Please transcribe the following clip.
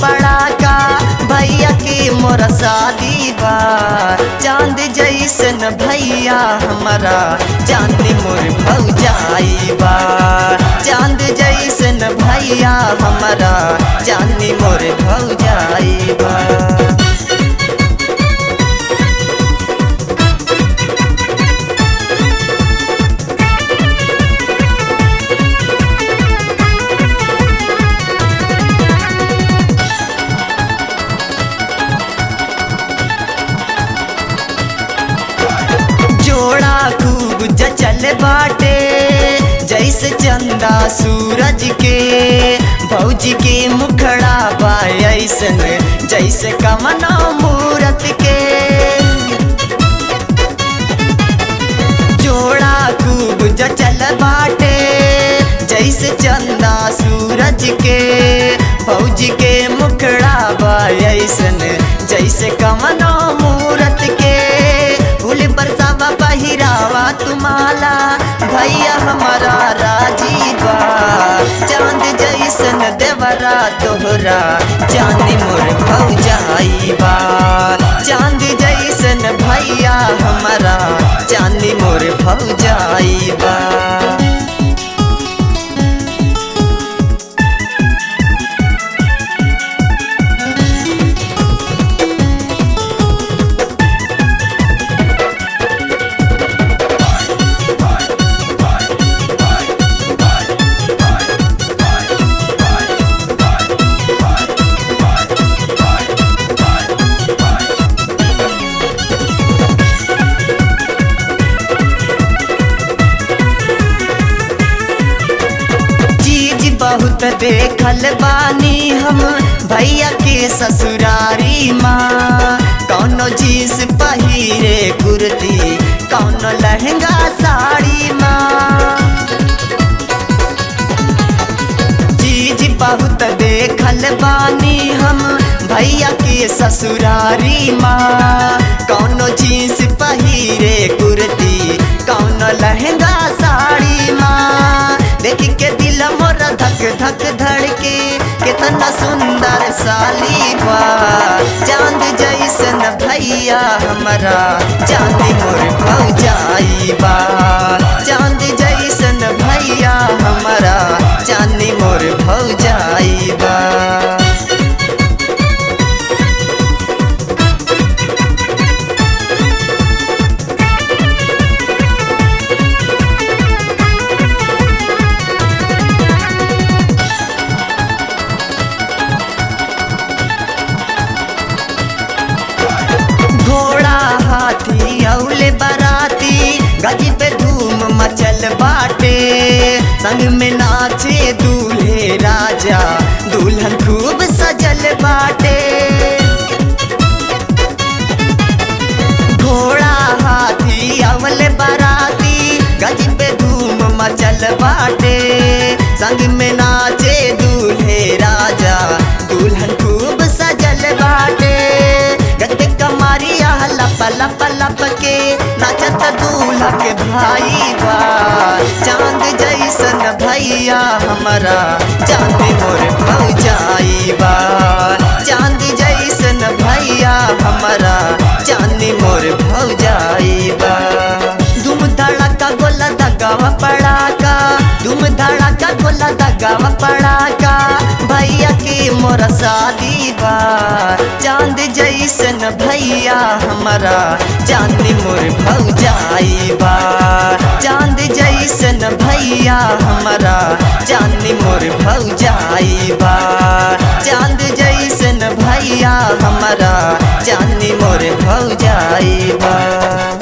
पड़ाका भैया के मोरा शादी बा। चांद जैसन भैया हमारा चांदी मोर भौजाई बा। चांद जैसन भैया हमारा चांदी मोर भौजाई बा। जोड़ा खूब जचल बाटे जैसे चंदा सूरज के। भौजी के मुखड़ा बा ऐसन जैसे कमना मूरत के। जोड़ा खूब जचल बाटे जैसे चंदा सूरज के। भौजी के मुखड़ा बा ऐसन जैसे कमना मूरत के। फूल बरसावा पहिरावा तुम्हारा भैया हमारा राजी बा। चांद जैसन देवरा तोहरा चांदी मोर भौजाई बा। चांद जैसन भैया हमारा चांदी मोर भौजाई बा। बहुत देखल बानी हम भैया के ससुरारी माँ। कौनो जींस पहिरे कुर्ती कौनो लहंगा साड़ी माँ। चीज बहुत देखल बानी हम भैया के ससुरारी माँ। कौनो जींस पहिरे कुर्ती कौनो लहंगा साड़ी माँ। देखी के दिल मोरा धक धक धड़के कितना सुंदर साली बा। चांद जैसन भैया हमारा चांदी मोर भौजाई बा। चांद जैसन भैया हमारा चांदी मोर भौजाई बा। घोड़ा हाथी औले बराती गज पे धूम मचल बाटे। संग में नाचे दूल्हे राजा दुल्हन खूब सजल बाटे। घोड़ा हाथी औले बराती गज पे धूम मचल बाटे। संग में नाचे दूल्हे राजा दुल्हन खूब सजल बाटे। गद्दे कमारिया लप लप लप के नाचत दूल्हा के भाई बा। चांद जैसन भैया हमारा चांदी मोर भौजाई बा। चांद जैसन भैया हमारा चांदी मोर भौजाई बा। धूम धड़ाका गोला दगावा पड़ाका। धूम धड़ाका गोला दगावा पड़ाका भैया के मोरा शादी बा। चांद जैसन भैया हमारा चांदी मोर भौजाई बा। चांद जैसन भैया हमारा चांदी मोर भौजाई बा। चांद जैसन भैया हमारा चांदी मोर भौजाई बा।